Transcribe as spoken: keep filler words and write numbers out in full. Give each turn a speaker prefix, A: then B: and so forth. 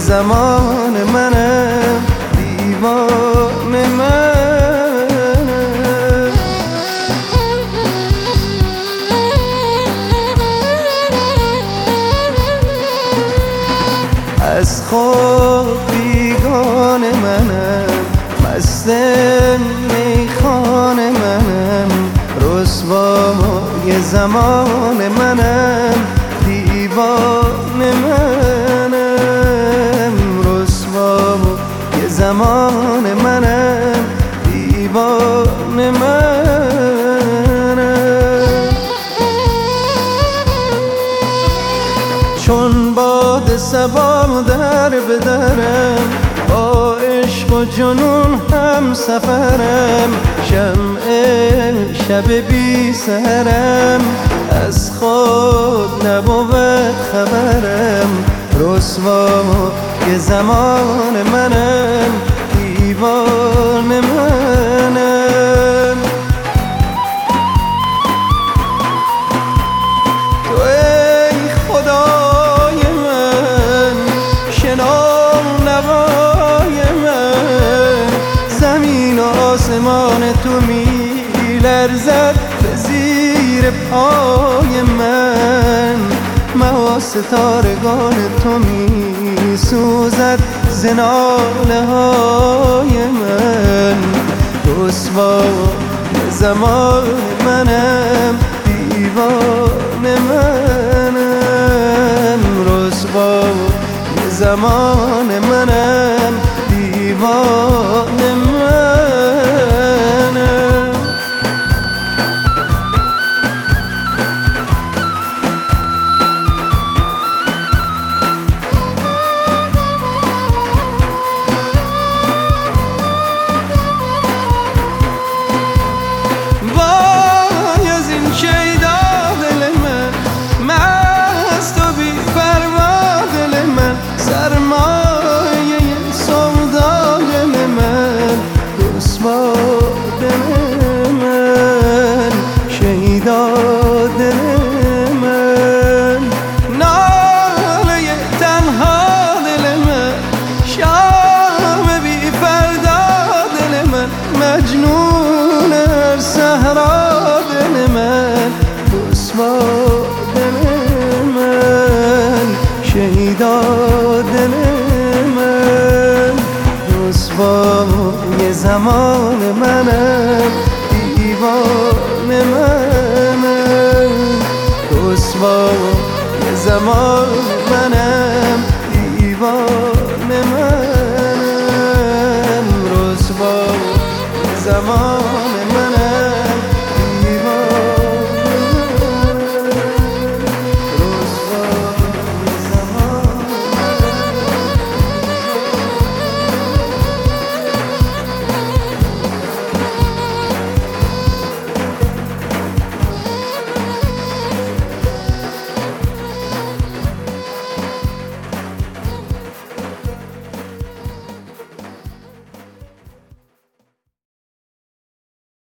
A: زمان منم، دیوان منم. از خود بیگان منم، مست میخان منم، رسوای زمان منم، دیوان منم، رسوای زمان منم، دیوان منم. چون باد صبا در بدرم، با عشق و جنون هم سفرم، شمع شب بی سرم، از خود نبود خبرم، رسوای زمان منم، دیوان منم. تو ای خدای من، شنو نوای من، زمین و آسمان تو می لرزد به زیر پای من، ماه ستارگان تو می سوزد ز ناله های من، رسوای زمان منم، دیوان منم، رسوای زمان منم، دیوان منم. مجنون هر صحرا دل من، رسوا دل من، شیدا دل من، رسوای زمان منم، دیوان منم، رسوای زمان منم، دیوان منم، رسوای زمان